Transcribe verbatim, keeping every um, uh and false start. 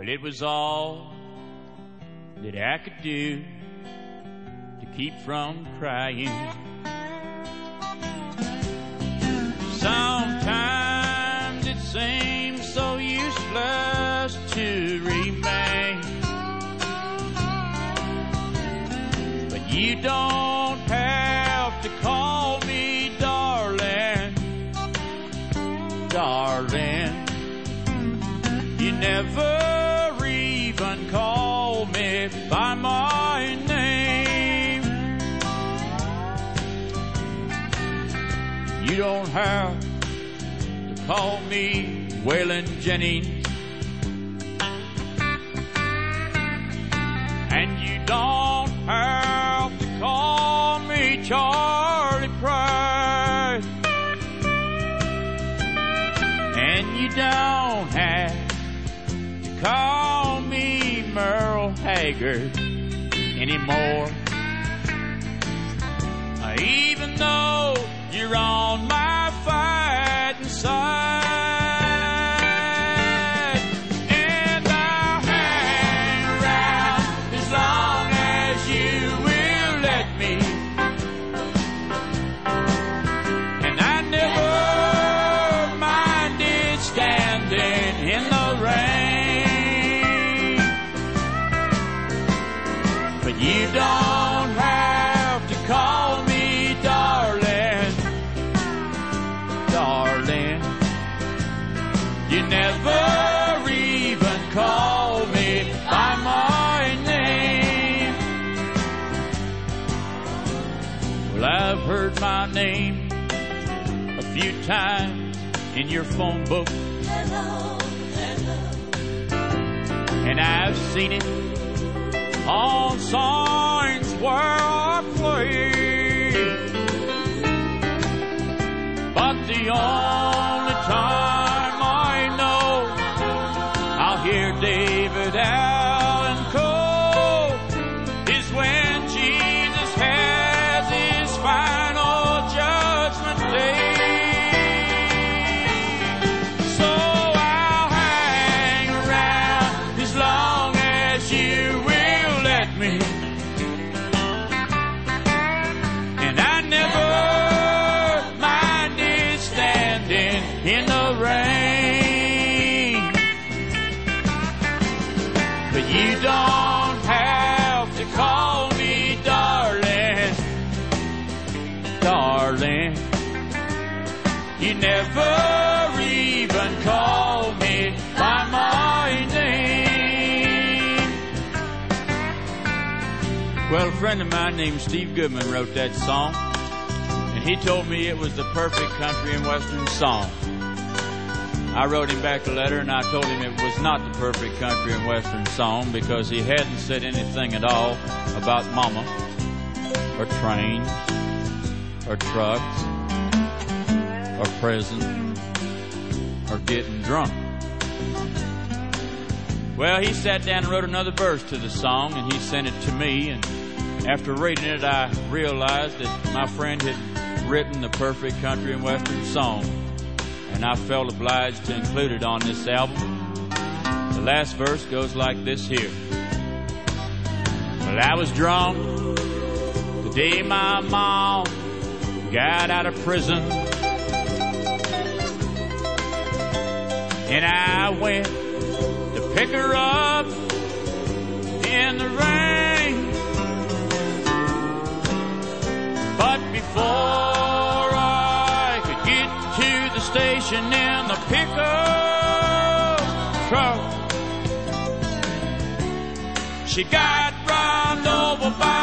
it was all that I could do to keep from crying. Sometimes it seems so useless to remain, but you don't have to call me darling, darling. You never even call me by my name. You don't have to call me Waylon Jennings, and you don't have to call me Charlie Price, and you don't have call me Merle Haggard anymore. Even though you're on my fighting side, and I'll hang around as long as you will let me, and I never minded standing in the rain. You don't have to call me darling, darling. You never even call me by my name. Well, I've heard my name a few times in your phone book. Hello, hello. And I've seen it on signs where I play, but the only time I know I'll hear David Allen Coe is when Jesus has his final judgment day. So I'll hang around as long as you will me, and I never minded standing in the rain, but you don't have to call me darling, darling. You never even call me by my name. Well, a friend of mine named Steve Goodman wrote that song, and he told me it was the perfect country and western song. I wrote him back a letter, and I told him it was not the perfect country and western song because he hadn't said anything at all about mama, or trains, or trucks, or prison, or getting drunk. Well, he sat down and wrote another verse to the song, and he sent it to me, and after reading it, I realized that my friend had written the perfect country and western song, and I felt obliged to include it on this album. The last verse goes like this here. Well, I was drunk the day my mom got out of prison, and I went to pick her up in the rain. But before I could get to the station in the pickup truck, she got run over by